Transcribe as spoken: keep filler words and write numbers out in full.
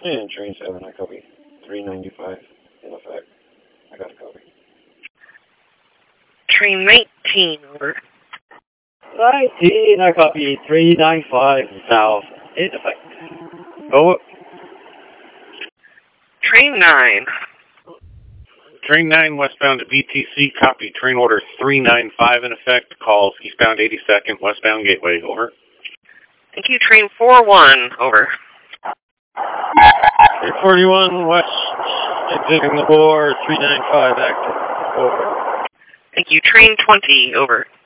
And train seven, I copy. three ninety-five in effect. I got a copy. Train nineteen, over. nineteen, I copy. three ninety-five south in effect. Over. Train nine. Train nine westbound to B T C, copy. Train order three ninety-five in effect. Calls eastbound eighty-second, westbound Gateway, over. Thank you, train four one, over. three forty-one west, exiting the board, three ninety-five active, over. Thank you, train twenty, over.